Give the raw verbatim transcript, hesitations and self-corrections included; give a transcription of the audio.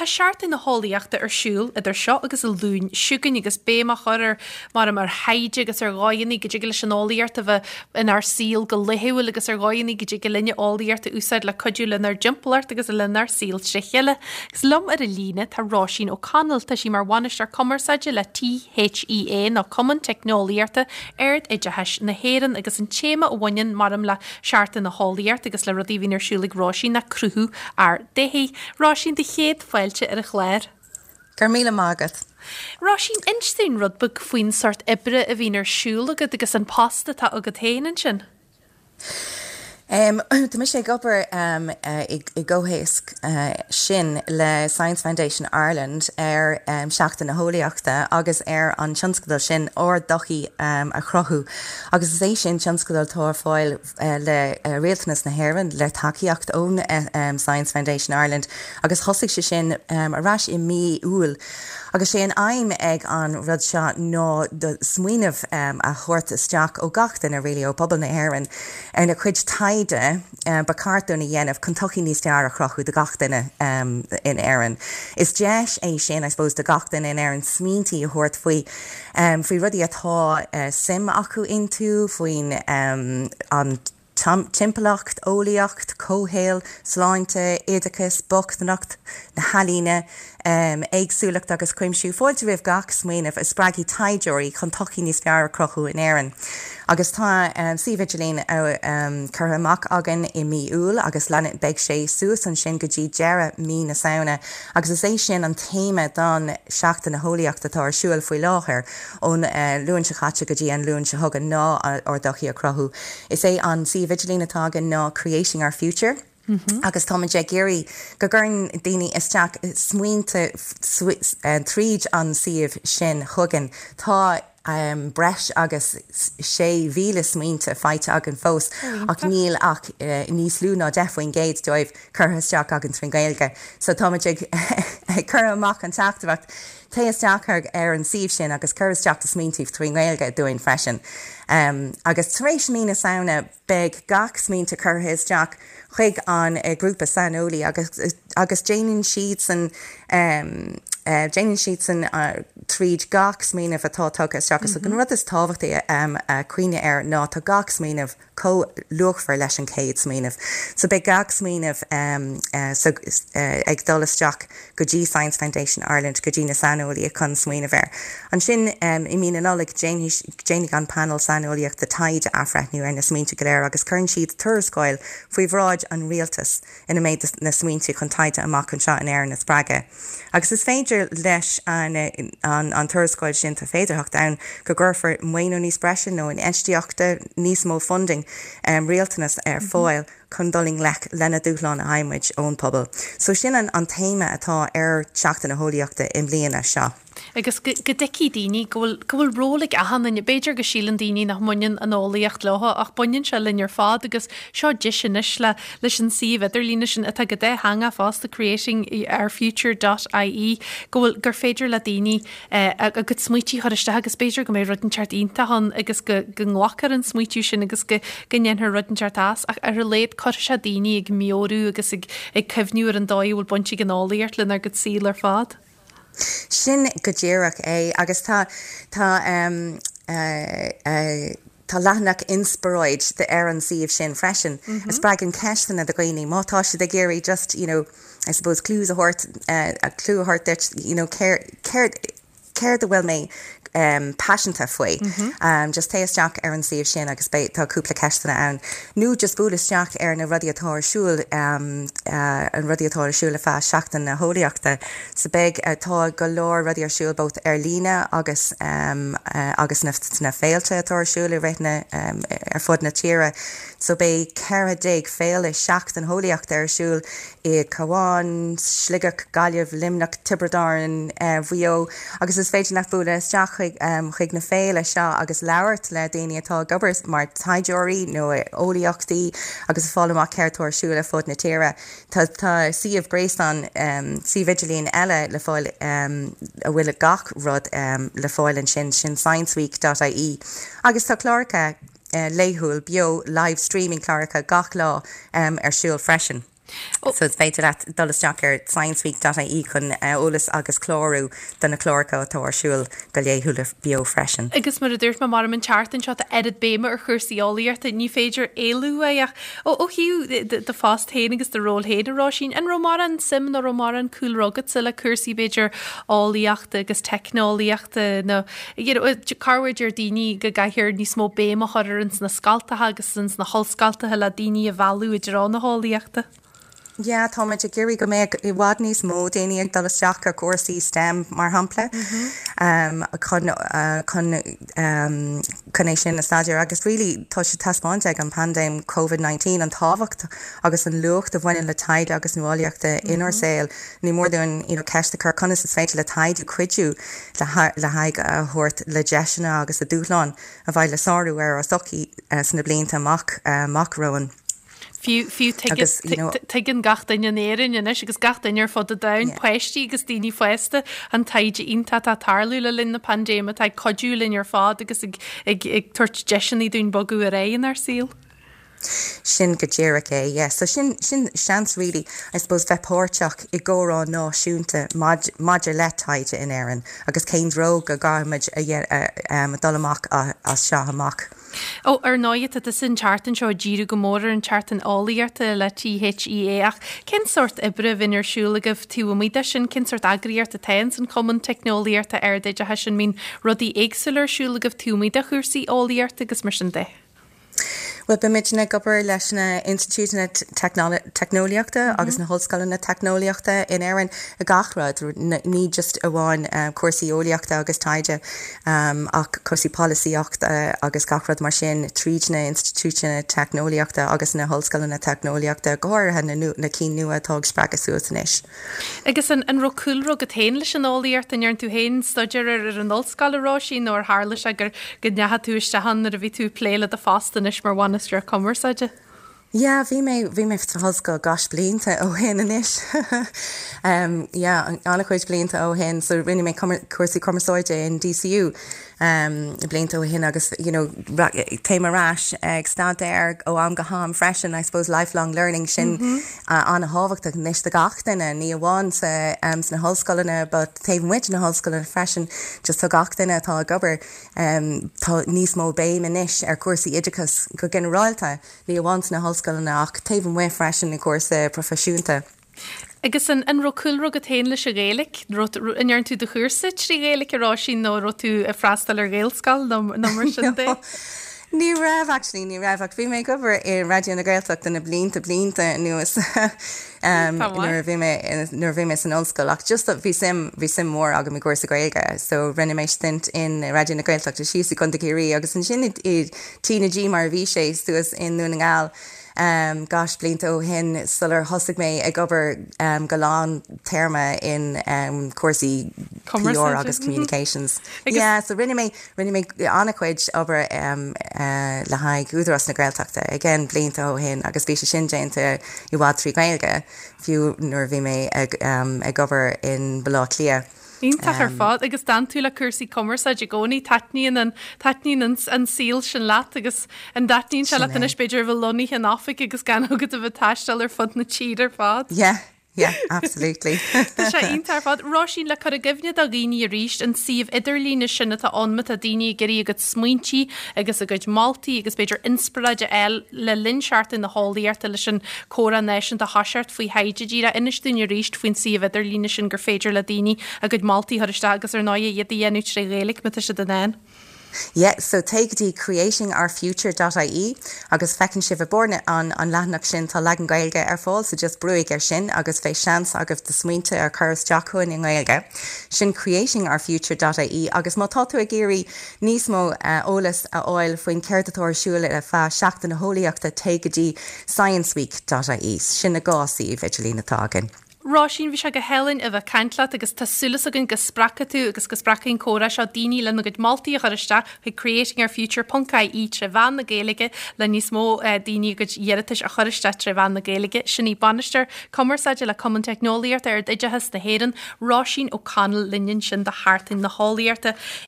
tá seart in na hólaíochta ar siúl idir seo agus a lún siúgan agus béach chuir mar mar haide agus ar gáinnig go dtí leis an álaíart a bheith inar síl go lehéúil agus ar gáinnig go dtí go linne álaíart a úsáid le codú lenar jumpart agus a lenar síl treile. Gus lom ar a líne tá rásin ó canal tá sí mar bhainistear commerceide le T H E A ná Common Technoliaarta airt ide heis na héan agus an téma ó bhain marm le seart in na hólaíart agus le rudí hín arsúla rásin na cruthú ar déhé rásin de chéad fáilte ar a chléir. Gur míle mágad. Rásin instún rud bug faoin sort ibre a bhín arsúla agad agus an pasta tá agad héanaan sin. Um, Tá mis sé gopur um, uh, i, i ggóhéasc uh, sin le Science Foundation Ireland ar um, seachtain na hólaíochta agus ar an tionscadal sin ó dochaí um, a chrothú. Agus is é sin tionscadal tóir fáil uh, le uh, réaltanas na hÉireann le takeíocht ón uh, um, Science Foundation Ireland agus thosaigh sé sin um, arás i mí úil. Agus sé an aim ag an rud seo nó do smuoineh um, a chuirt isteach ó gachtain a ré ó pobl na hÉireann ar na chuid taide uh, ba cartún na dhéanamh contochaí níos dear a chrochú de gachtainine um, in Éireann. Is deis é sin, I suppose, de gachtain in Éireann smíntaí a chuirt faoi um, faoi rudí atá uh, sim acu intú faoin um, an timpalacht, ólaíocht, cóhéal, sláinte, éadachas, bochtanacht, na halíne, um, éagsúlacht agus cuimsiú fáilte rih gach smaoineh is sprágaí taidiúirí chun tochaí níos fearr crochú in Éireann. Agus tá um, si vigilín á um, chur amach agan i mí úil agus leanit beag sé suas an sin go dtí deara mí na saona. Agus is é sin an téime don seachtain na hólaíochta tá siúil faoi láthair ón uh, luúin se chatte go dtí an luúin se thugan ná or dochaí a crothú. Is é an si vigilín atá gan ná Creating Our Future. Mm-hmm. Agus tá sé géirí go gurn daoine isteach smuointe uh, tríd an siomh sin thugan tá um, breis agus sé bhíle smuointe feite agan fós oh, ach níl ach uh, níos lú ná defuoin géad dóibh chuthasteach agan trin gailge. So tá sé chur amach an teachtahacht Téisteach ar an siomh sin agus chuisteach a smíntíh trín gailge dúin freisin. Um, agus taréis mí na saona beag gach smínta chuthasteach chuig an uh, grúpa sanolaí agus agus Jane Sheets and um, uh, Jane Sheets and uh, tríd gach smínah atá tugus agus mm-hmm. an rud is táhachtaí um, uh, cuioine ar ná tá gach smínah có luachfar leis an céad smínah. So beag gach smínah um, uh, so, uh, ag dolasteach go dtí Science Foundation Ireland go dtí na sanolaí a chun smínah ar. An sin um, i mí análaigh Jane an panel sanolaíocht de taide afreithnú ar na smínte go léir agus chun siad tuairscáil faoi bhráid an rialtas ina méid na smínte chun taide amach an seo in air na sppraige. Agus is féidir leis an, an, an tuairscáil sin tá féidirthach dain go gurfar muoinú níos breisin nó in eisteachta níos mó funding um, rialtanas ar fáil chun doling lech lena dúchláin a haimiid ón pobl. So sin an, an téime atá ar seachtain na hólaíochta im bliana seo. Agus go dici daoine go bhfuil rólaigh a hanna beidir go sílan daoine nach muinn an ólaíocht letha ach buinn se linear fád agus seo diisinis le leis an siomh idir líne sin atá go dé hanga fásta Creating Our Future dot I E go bhfuil gur féidir le daoine a go smuotí chuiriste agus beidir go mé rudan teart iontahan agus go nghlachar an smuotú sin agus go gnéanthar rudan teartás ach ar léad chuir se daoine ag miorú agus ag cehniúar an dóid bhfuil buintí an ólaíart lenar go síl ar fád. Sin go ddéireach é agus tá tá um, uh, uh, tá leathnach inspiroid de ar an siomh sin freisin. Mm-hmm. Is brag an ceistena a gcuoine mátá si de géirí just, you know, I suppose clús a hort uh, a clú a hort that, you know, care care care the well mé um, passionanta faoi. Mm-hmm. Um, just téisteach ar an siomh sin agus bé tá cúpla ceistena ann. Nú just búlasteach ar na rudíatá siúil um, uh, an rudíatá siúil a fá seachtain na hólaíochta. So beg uh, tá go leor rudí ar siúil bót ar lína agus um, uh, agus na, na féilte atá siúil réitna um, ar fud na tíre. So bé ceithre déag féile seachtain hólaíochta ar siúil i Caháin, Sligach, Gaillimh, Limnach, Tiberdáin, uh, Bhío, agus is féidir nach búla isteach chuig um, chuig na féile seo agus leabhart le daoine atá gobars mar taidiúirí nó ólaíochtaí agus fálamach ceirtóir siúla fud na tíre. Tá tá siomh gréasán um, si vigilín eile le fáil um, a bhfuil gach rud um, le fáil an sin sin science week dot I E. Agus tá clárcha uh, léithúil bio live streaming clárcha gach lá um, ar siúil freisin. Oh. So it's féidir leat dolasteach ar scienceweek.ie chun ólas agus chlórú donna chlóracha atáirsúil go léúla bio freisin. Agus mar a dúirt má mar an chartan seo a edit béime ar chuirsaíolaíart a ní féidir éú ach ó ó hiú de fást héin agus de ról héidirrá sin an romar an sim na romar an coolrogad sa le cuasaí beidir áíoachta agus technoliaachta na carhaidir daoine go gaiithir ní smó béime chuir an na scaltathe agus na hallscaltathe le daoine a bhú idirrán na hálaíoachta. Ja, Táid a géirí go méid i bhád níos mó daine ag dal isteach ar cuasaí STEM mar hampla chun é sin na staidir agus rilí tá sé taspáinte ag an pandéim COVID nineteen an táhacht agus an lucht a bhhaine le taid agus nuáíoachta inarsil ní mór dún ceiste chu conas is féidir le taid cuiidú le haig a thuirt le deisina agus a dúláán a bhaid le sáú ar a soci sanna blianta macróin. Fiú fiú tegan gachtainnéirin inis agus gachtainir fod a dain poisttí agus daoine foiiste an taide ínta a tarlú le lin na pandéma tá codú linn ar fád agus ag tuairt deisinaí dún bogu a réon ar síl. Sin go ddéireach é, yes. So sin sin seans really, I suppose bheitpóirteach i ggórán náisiúnta maidir letáide in éan agus céim róg a garmid a dolamach as seo amach. Ó ar náiad a sin chartan seo ddíú go mór an chartan áíarta le T H E A ach cin sort ibre vinnnersúlagah tú míide sin cin sort agriíart a tain san common technoliaarta airdeid a he sin mín rudí éagsulirsúlagah túmíide chuirsaí áíart agus mar sin de. Well, be midna gobar leis na Institute Technoliaachta agus na hoscoile na technoliaachta in éan a gachrad ní just a bháin cuasaí óliaachta agus taide ach cuasaí policyíoachta agus gachrad mar sin tríd na Institute Technoliaachta agus na hoscoile na technoliaachta gohairthe na cí nua atá spreagas suasnis. Agus an roúlró go tain leis an áíart an ar tú hain stuidir ar an nóscalerá sin nó hála agur go nethe túiste han a bhí tú pléile a fastanis mar bhain Mister Commerceide? Ja, bhí mé bhí mé hoscail gas blianta ó hen inis. um, yeah, anna chuid blianta ó hen, so rinne mé cuasaí commerceide in D C U. Um, blianta ó hen agus, you know, téimeráis ag stad air ó am go ham freisin, I suppose lifelong learning sin mm-hmm. uh, anna hábhacht ag níos de gachtainna ní amháin sa um, na hoscoilena, but taobh muid na hoscoilena freisin just tá gachtainna tá gobar um, tá níos mó béim inis ar cuasaí idicus go generálta ní amháin na hoscoilena ach taobh mu freisin na cuasa profisiúnta. Agus an an roúlró go tain leis a réalaigh inar tú de chuúsa trí réalaigh ará sin nó ro tú a freistal ar réalscail nó mar sin dé. Ní raibh actually ní raibh ach bhí mé gobar i radio na Gaeltacht na blinta blinta nuas nuair bhí mé san óscail ach just bhí sim bhí sim mór agam mi cuasa Gaeilge, so rinne mé stint in radio na Gaeltacht a síosa chun géirí agus an sin i tína G mar bhí sé suas in nuna ngáil. Um, gas blinta ó hin sular hosig mé ag gobar um, galán terma in um, cuasaí P R agus communications. Mm-hmm. Yeah, so rinne mé rinne mé annacuid obair um, uh, le haig údras na Gaeltachta. Again, blinta ó hin agus bhí sé sin déanta i bhád trí Gaeilge fiú nuair bhí mé ag, um, ag gobar in Balá Clia. Ítach ar fád agus dan tú le cuasaí commerce a gcónaí taitníon an taitníon an síl sin leat agus an datnín se le in spéidir bh loní an áfik agus gan agad a bh taistal ar fud na tíad ar fád. Yeah. Yeah, absolutely. Tá sé iontar fad Ráisín le chu a gimhnead a ghaoine a ríist an siomh idirlína sinna tá anmat a daoine gurí agad smuintí agus a gcuid maltaí agus beidir inspiraide eil le linseart in na hálaíarta leis an córanéisisin a hasart faoi haididíra inistúine ríist faoin siomh idirlína sin gur féidir le daoine a gcuid maltaí thuiriste agus ar náide iad dhéanú trí réalaigh me se den éin. Yeah, so take the creating our future dot I E agus fecinn sibh borne an an leathnach sin tá legan Gaeilge ar fáil so just bruig ar sin agus fé seans agus de smuinte ar churas Jackhuin in Gaeilge. Sin creating our future dot I E agus má táú a géirí níos mó ólas a áil faoin ceirtatóir siúla a fá seachtain na hólaíochta take the scienceweek dot I E sin na gásaí Vigilina tágan. Ráisín bhí se go helinn a bheith caiintlaat agus tásúlas agan go spracha tú agus go sprachaín córa seo daoine le go maltaí a chuiriste chu creating our future Pcaí í tre bhean na Gaeilge le níos mó daoine go dhéiritas a chuiriste tre bhean na Gaeilge sin í banisteir commerceide le common technoliaart ar d idethas na héan Ráisín ó canal linn sin de hátain na hálaíarta